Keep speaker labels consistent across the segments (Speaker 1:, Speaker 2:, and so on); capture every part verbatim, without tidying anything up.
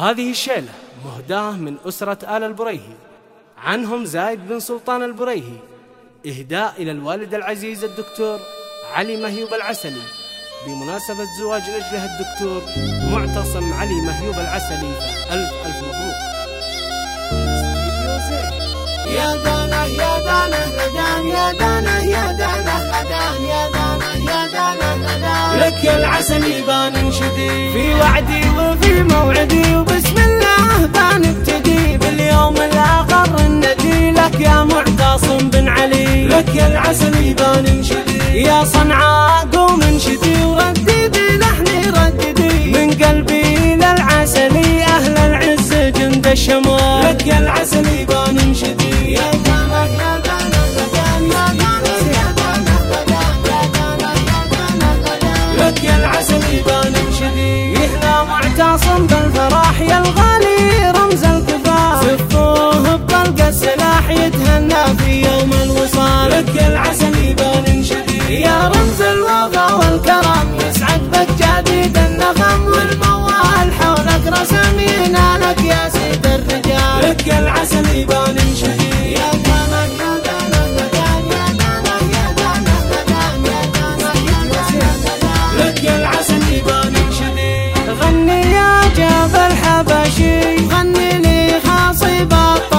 Speaker 1: هذه الشيلة مهداة من أسرة آل البريهي، عنهم زايد بن سلطان البريهي، إهداء إلى الوالد العزيز الدكتور علي مهيوب العسلي بمناسبة زواج نجله الدكتور معتصم علي مهيوب العسلي. ألف ألف مبروك.
Speaker 2: يا دانه يا دانه غدان، يا دانه يا دانه غدان، يا دانه يا دانه غدان،
Speaker 1: لك يا العسل يبان شديد
Speaker 2: في وعدي وفي موعدي، وبسم الله بنبتدي باليوم الآخر الندي، لك يا معتصم بن علي،
Speaker 1: لك يا العسل يبان شديد،
Speaker 2: يا صنعاء قوم انشدي ورددي لحني رددي، من قلبي للعسلي أهل العز جند الشمال،
Speaker 1: لك يا العسل يبان شديد،
Speaker 2: يا دانه يا دانه غدان، يا دانه يا دانه غدان، يا دانه يا دانه غدان،
Speaker 1: لك يا العسل يبان شديد،
Speaker 2: يهنا معتصم بالفرح يا الغالي رمز الكفاح، صفوه بطلق السلاح يتهنى في يوم الوصال،
Speaker 1: لك يا العسل يبان شديد،
Speaker 2: يا رمز الوفا والكرم يسعد بك جديد النغم، والموال حولك رسم ينالك يا سيد الرجال،
Speaker 1: لك يا العسل يبان شديد،
Speaker 2: يا دانه يا دانه غدان، يا دانه يا دانه غدان، يا دانه يا دانه غدان،
Speaker 1: لك يا العسل يبان شديد،
Speaker 2: غني يا جبل حبشي، غني لي خاصب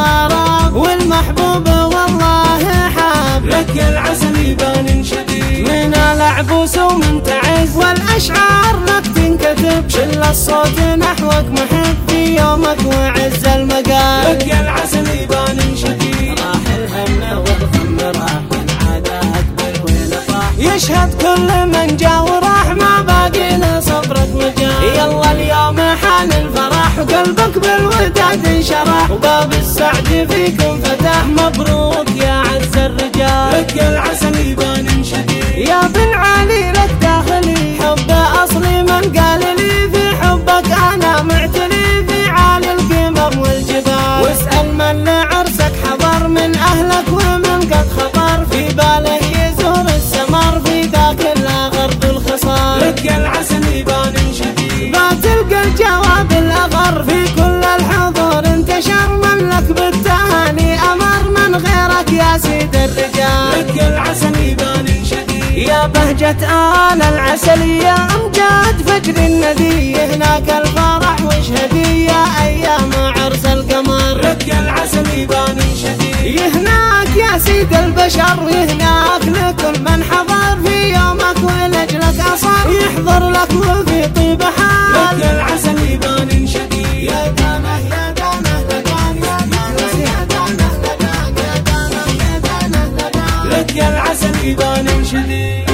Speaker 2: الطرب والمحبوب والله حاب،
Speaker 1: لك يا العسل يبان شديد،
Speaker 2: من العبوس ومن تعز والأشعار لك تنكتب، شل الصوت نحوك محب في يومك وعز المقال،
Speaker 1: لك يا العسل يبان شديد،
Speaker 2: راح الهم والغم راح والعادات بالويل طاح، يشهد كل من جا وراح ما باقي له صبرك مجال، يلا اليوم حان الفرح وقلبك بالوداد انشرح، وباب السعد فيكم فتح، مبروك يا عز الرجال،
Speaker 1: لك يا العسل يبان شديد،
Speaker 2: يا بن علي لك داخلي حب أصلي من قال لي في حبك أنا معتلي في عالي القمم والجبال، واسأل من لعرسك حضر من أهلك ومن قد خطر في باله يزور السمر في ذاك الأغر الخصال،
Speaker 1: لك يا العسل يبان شديد،
Speaker 2: ما تلقى الجواب الأغر في كل الحضور انتشر، من لك بالتهاني أمر من غيرك يا سيد الرجال،
Speaker 1: لك يا العسل يبان شديد،
Speaker 2: يا بهجة آل العسلية أمجاد فجر الندي، هناك الفرح وشهدي يا أيام عرس القمر،
Speaker 1: لك يا العسل يبان شديد،
Speaker 2: يهناك يا سيد البشر، يهناك لكل من حضر في يومك ولأجلك أصر، يحضر لك وفي طيب حال،
Speaker 1: لك يا العسل يبان شديد،
Speaker 2: يا دانه يا دانه غدان، يا دانه يا دانه غدان، يا دانه يا دانه غدان،
Speaker 1: لك يا العسل يبان شديد.